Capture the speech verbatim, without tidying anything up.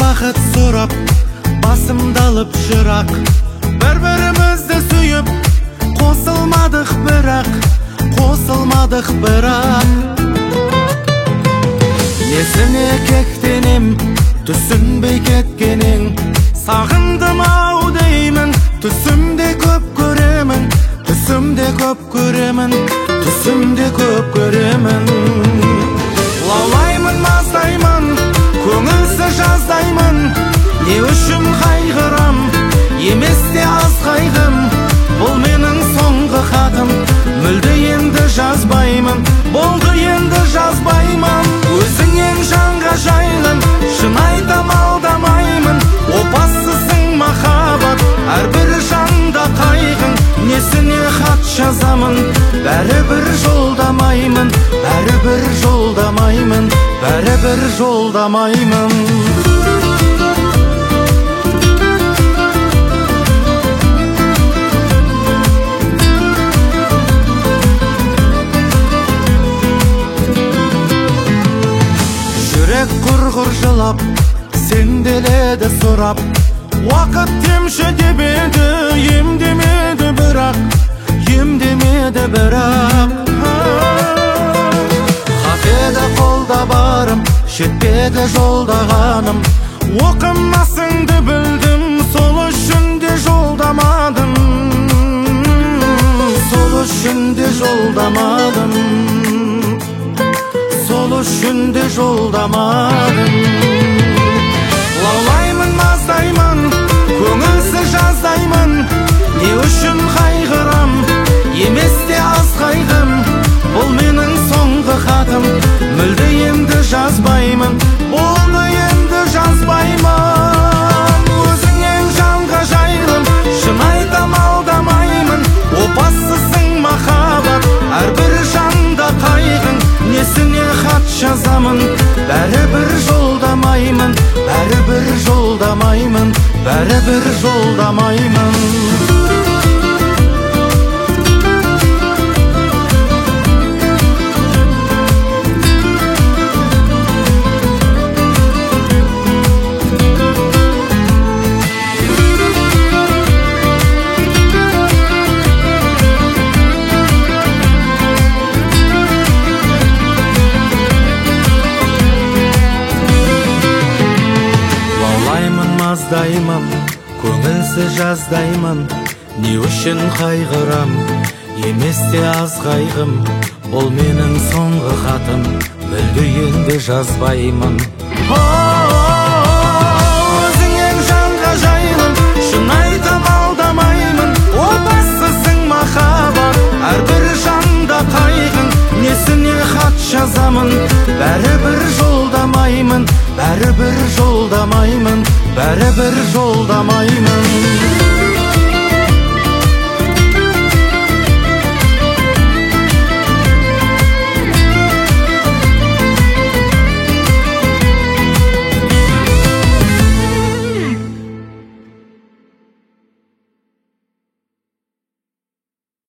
бақыт сұрап, басымды алып жырақ, бір-бірімізді сүйіп, қосылмадық бірақ, қосылмадық бірақ. Несіне кектенем, түсінбей кеткенең, сағындым ау деймін, түсімде көп көремін, түсімде көп көремін, түсімде көп көремін. Лаулаймын, маздаймын, көңілсіз жаздаймын, не үшін қайғырам, емес те аз қайғым. Бұл менің соңғы хатым, мүлде енді жазбаймын, болды енді жазбаймын. Өзіңнен жанға жайлым, шын айтам алдамаймын, опассызсың махаббат, әрбір жанда қайғың. Несіне хат жазамын, бәрібір жолдамаймын, бәрібір жолдамаймын, бәрібір жолдамаймын. Жүрек құрғыр жылап, сенделеді сұрап, уақыт темші деп еді, емдемеді бірақ, емдемеді бірақ. Хат еді қолда барым, жетпеді жолдағаным, оқымасыңды білдім, сол үшін де жолдамадым, сол үшін де жолдамадым, сол үшін де жолдамадым. Лаулаймын, маздаймын, көңілсіз жаздаймын, не үшін қайғырам, емес те аз қайғым. Бұл менің соңғы хатым, мүлде енді жазбаймын, болды енді жазбаймын. Өзіңнен жанға жайлым, шын айтам алдамаймын, опассызсың махаббат, әрбір жанда қайғың. Несіне хат жазамын, бәрібір жолдамаймын, бәрібір жолдамаймын, бәрібір жолдамаймын. Маздаймын, көңілсіз жаздаймын, не үшін қайғырам, емес те аз қайғым. Бұл менің соңғы хатым, мүлде енді жазбаймын. Өзіңнен жанға жайлым, шын айтам алдамаймын, опассызсың махаббат, әрбір жанда қайғың. Несіне хат жазамын, бәрібір жолдамаймын, бәрібір жолдамаймын, бәрібір жолдамаймын.